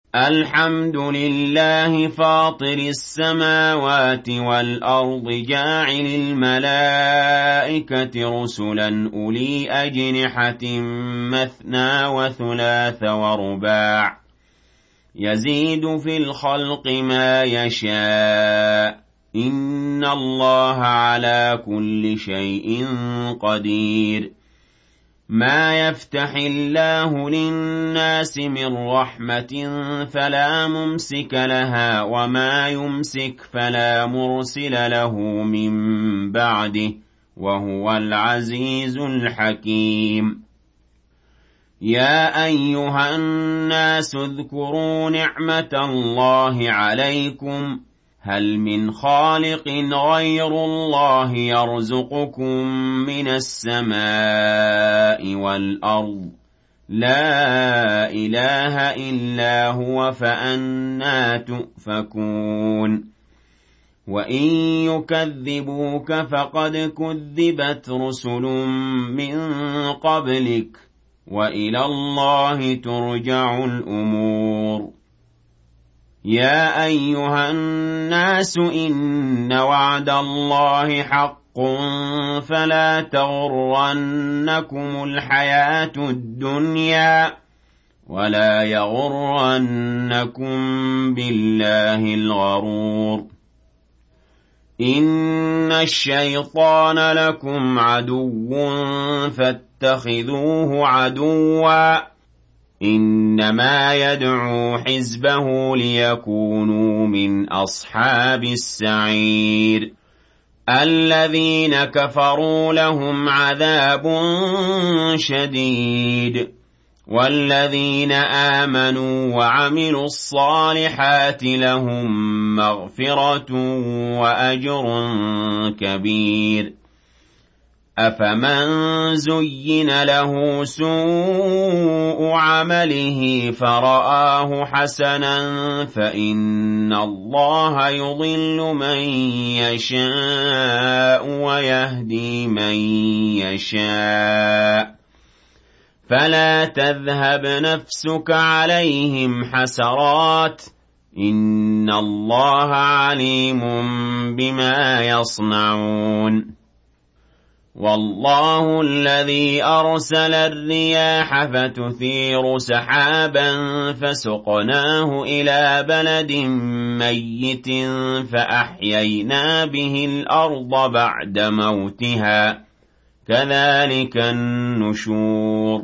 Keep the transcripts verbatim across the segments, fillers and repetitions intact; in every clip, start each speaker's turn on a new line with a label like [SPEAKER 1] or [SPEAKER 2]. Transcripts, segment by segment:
[SPEAKER 1] الحمد لله فاطر السماوات والأرض جاعل الملائكة رسلا أولي أجنحة مثنى وثلاث ورباع يزيد في الخلق ما يشاء إن الله على كل شيء قدير ما يفتح الله للناس من رحمة فلا ممسك لها وما يمسك فلا مرسل له من بعده وهو العزيز الحكيم يا أيها الناس اذكروا نعمة الله عليكم هل من خالق غير الله يرزقكم من السماء والأرض لا إله إلا هو فأنى تؤفكون وإن يكذبوك فقد كذبت رسل من قبلك وإلى الله ترجع الأمور يا أيها الناس إن وعد الله حق فلا تغرنكم الحياة الدنيا ولا يغرنكم بالله الغرور إن الشيطان لكم عدو فاتخذوه عدوا إنما يدعو حزبه ليكونوا من أصحاب السعير الذين كفروا لهم عذاب شديد والذين آمنوا وعملوا الصالحات لهم مغفرة وأجر كبير أفمن زين له سوء عمله فرآه حسنا فإن الله يضل من يشاء ويهدي من يشاء فلا تذهب نفسك عليهم حسرات إن الله عليم بما يصنعون والله الذي أرسل الرياح فتثير سحابا فسقناه إلى بلد ميت فأحيينا به الأرض بعد موتها كذلك النشور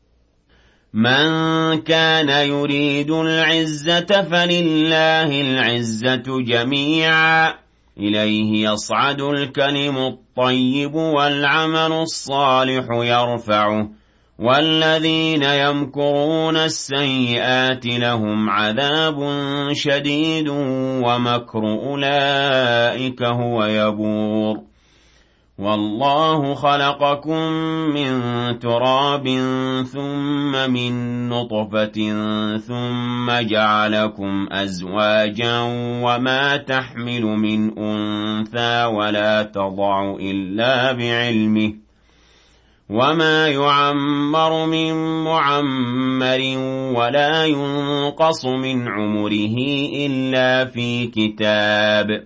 [SPEAKER 1] من كان يريد العزة فلله العزة جميعا إليه يصعد الكلم الطيب والعمل الصالح يرفعه والذين يمكرون السيئات لهم عذاب شديد ومكر أولئك هو يبور والله خلقكم من تراب ثم من نطفة ثم جعلكم أزواجا وما تحمل من أنثى ولا تضع إلا بعلمه وما يعمر من معمر ولا ينقص من عمره إلا في كتاب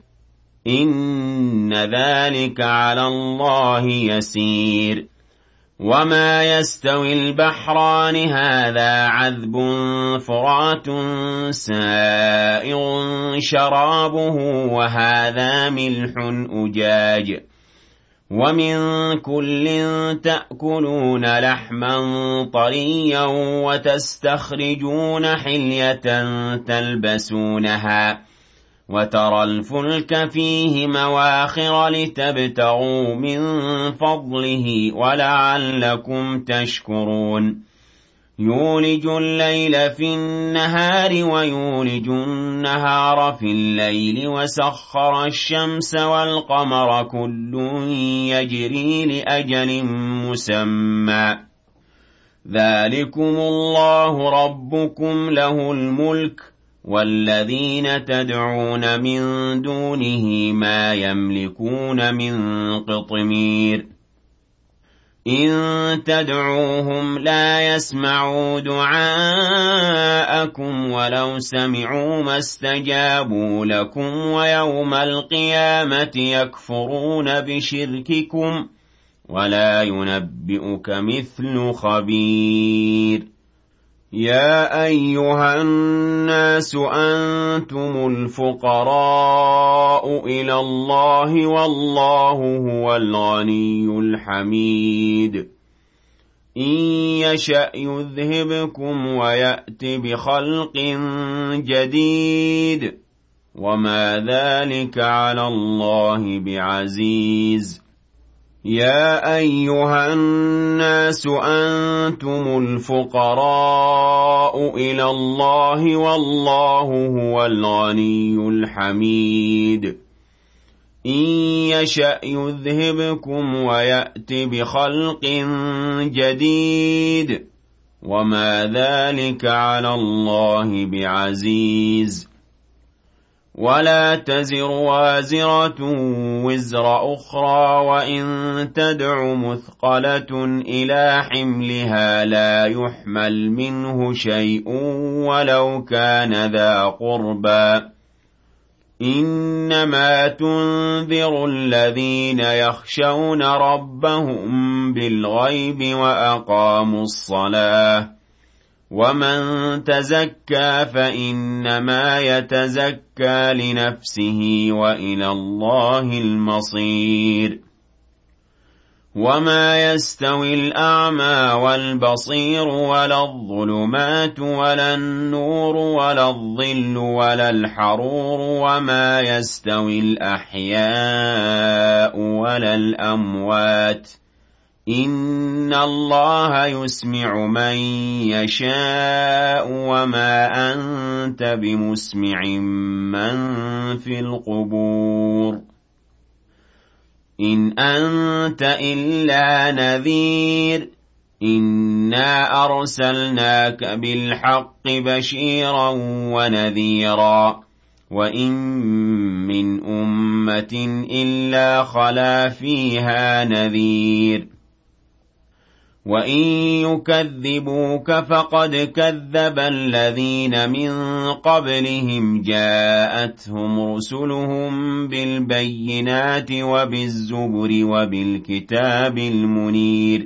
[SPEAKER 1] إن ذلك على الله يسير وما يستوي البحران هذا عذب فرات سائغ شرابه وهذا ملح أجاج ومن كل تأكلون لحما طريا وتستخرجون حلية تلبسونها وترى الفلك فيه مواخر لتبتغوا من فضله ولعلكم تشكرون يولج الليل في النهار ويولج النهار في الليل وسخر الشمس والقمر كل يجري لأجل مسمى ذلكم الله ربكم له الملك والذين تدعون من دونه ما يملكون من قطمير إن تدعوهم لا يسمعوا دعاءكم ولو سمعوا ما استجابوا لكم ويوم القيامة يكفرون بشرككم ولا ينبئك مثل خبير يا أيها الناس أنتم الفقراء إلى الله والله هو الغني الحميد إن يشأ يذهبكم ويأت بخلق جديد وما ذلك على الله بعزيز يا أيها الناس أنتم الفقراء إلى الله والله هو الغني الحميد إن يشأ يذهبكم ويأت بخلق جديد وما ذلك على الله بعزيز ولا تزر وازرة وزر أخرى وإن تدع مثقلة إلى حملها لا يحمل منه شيء ولو كان ذا قربى إنما تنذر الذين يخشون ربهم بالغيب وأقاموا الصلاة ومن تزكى فإنما يتزكى لنفسه وإلى الله المصير وما يستوي الأعمى والبصير ولا الظلمات ولا النور ولا الظل ولا الحرور وما يستوي الأحياء ولا الأموات إن الله يسمع من يشاء وما أنت بمسمع من في القبور إن أنت إلا نذير إنا أرسلناك بالحق بشيرا ونذيرا وإن من أمة إلا خلا فيها نذير وإن يكذبوك فقد كذب الذين من قبلهم جاءتهم رسلهم بالبينات وبالزبر وبالكتاب المنير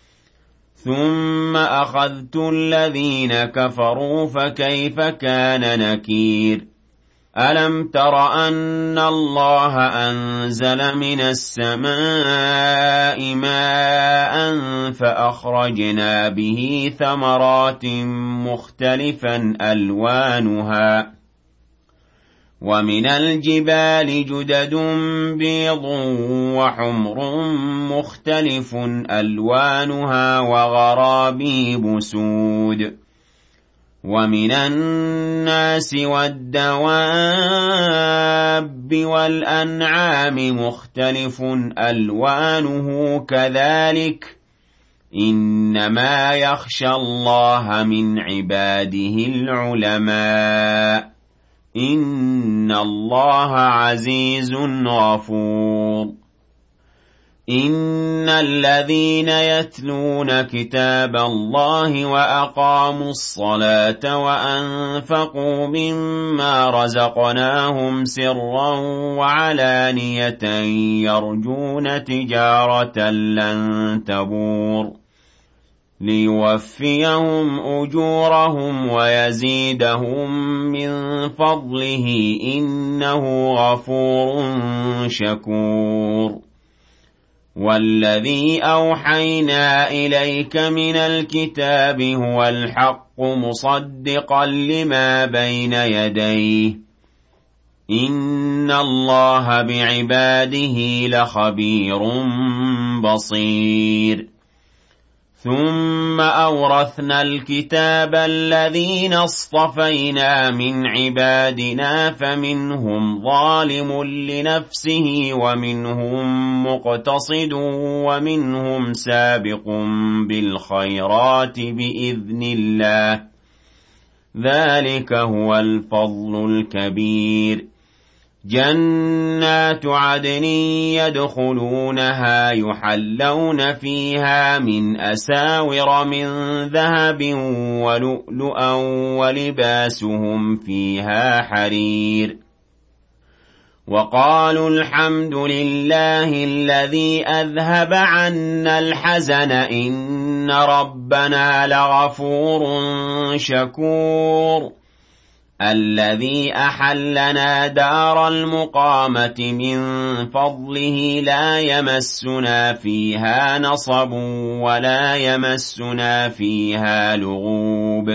[SPEAKER 1] ثم أخذت الذين كفروا فكيف كان نكير ألم تر أن الله أنزل من السماء ماء فأخرجنا به ثمرات مختلفا ألوانها ومن الجبال جدد بيض وحمر مختلف ألوانها وغرابيب سود ومن الناس والدواب والأنعام مختلف ألوانه كذلك إنما يخشى الله من عباده العلماء إن الله عزيز غفور إن الذين يتلون كتاب الله وأقاموا الصلاة وأنفقوا مما رزقناهم سرا وعلانية يرجون تجارة لن تبور ليوفيهم أجورهم ويزيدهم من فضله إنه غفور شكور والذي أوحينا إليك من الكتاب هو الحق مصدقا لما بين يديه إن الله بعباده لخبير بصير ثم أورثنا الكتاب الذين اصطفينا من عبادنا فمنهم ظالم لنفسه ومنهم مقتصد ومنهم سابق بالخيرات بإذن الله ذلك هو الفضل الكبير جنات عدن يدخلونها يحلون فيها من أساور من ذهب ولؤلؤا ولباسهم فيها حرير وقالوا الحمد لله الذي أذهب عنا الحزن إن ربنا لغفور شكور الذي أحلنا دار المقامة من فضله لا يمسنا فيها نصب ولا يمسنا فيها لغوب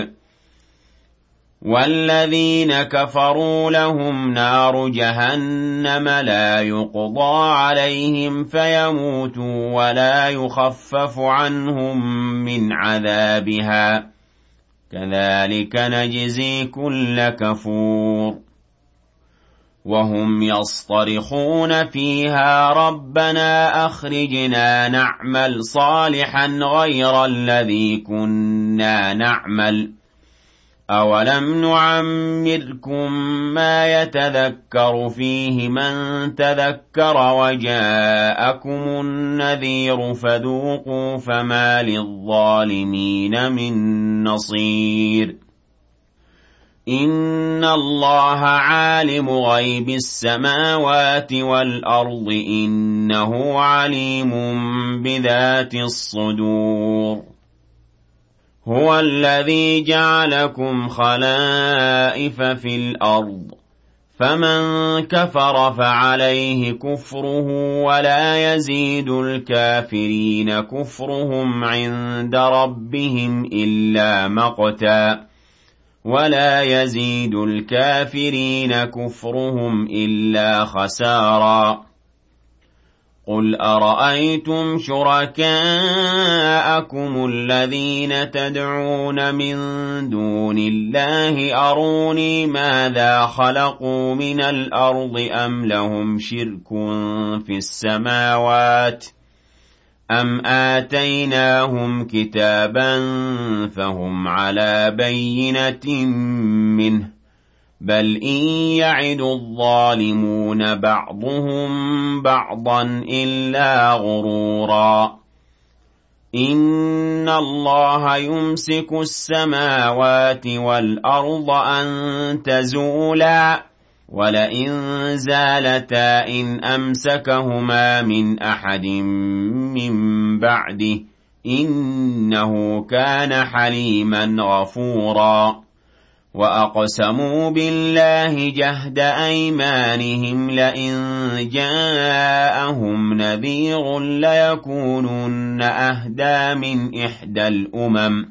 [SPEAKER 1] والذين كفروا لهم نار جهنم لا يقضى عليهم فيموتوا ولا يخفف عنهم من عذابها كذلك نجزي كل كفور وهم يصطرخون فيها ربنا أخرجنا نعمل صالحا غير الذي كنا نعمل أولم نعمركم ما يتذكر فيه من تذكر وجاءكم النذير فذوقوا فما للظالمين من نصير إن الله عالم غيب السماوات والأرض إنه عليم بذات الصدور هو الذي جعلكم خلائف في الأرض فمن كفر فعليه كفره ولا يزيد الكافرين كفرهم عند ربهم إلا مقتا ولا يزيد الكافرين كفرهم إلا خسارا قل أرأيتم شركاءكم الذين تدعون من دون الله أروني ماذا خلقوا من الأرض أم لهم شرك في السماوات أم آتيناهم كتابا فهم على بينة منه بل إن يعد الظالمون بعضهم بعضا إلا غرورا إن الله يمسك السماوات والأرض أن تزولا ولئن زالتا إن أمسكهما من أحد من بعده إنه كان حليما غفورا وأقسموا بالله جهد أيمانهم لئن جاءهم نذير ليكونن أهدى من إحدى الأمم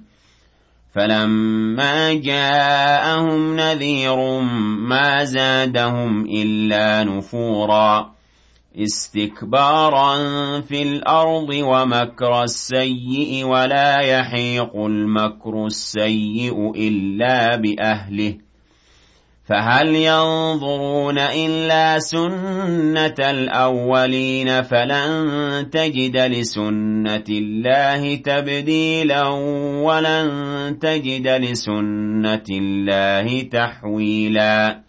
[SPEAKER 1] فلما جاءهم نذير ما زادهم إلا نفورا استكبارا في الأرض ومكر السيء ولا يحيق المكر السيء إلا بأهله فهل ينظرون إلا سنة الأولين فلن تجد لسنة الله تبديلا ولن تجد لسنة الله تحويلا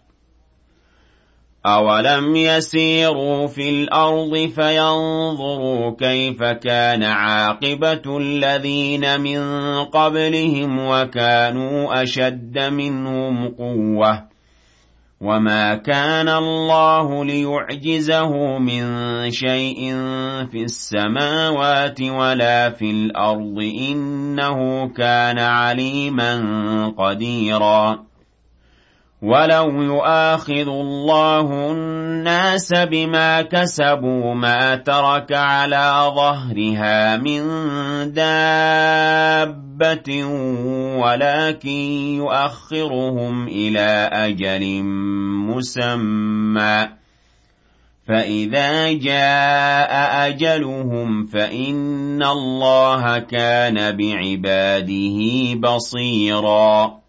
[SPEAKER 1] أولم يسيروا في الأرض فينظروا كيف كان عاقبة الذين من قبلهم وكانوا أشد منهم قوة وما كان الله ليعجزه من شيء في السماوات ولا في الأرض إنه كان عليما قديرا ولو يؤاخذ الله الناس بما كسبوا ما ترك على ظهرها من دابة ولكن يؤخرهم إلى أجل مسمى فإذا جاء أجلهم فإن الله كان بعباده بصيرا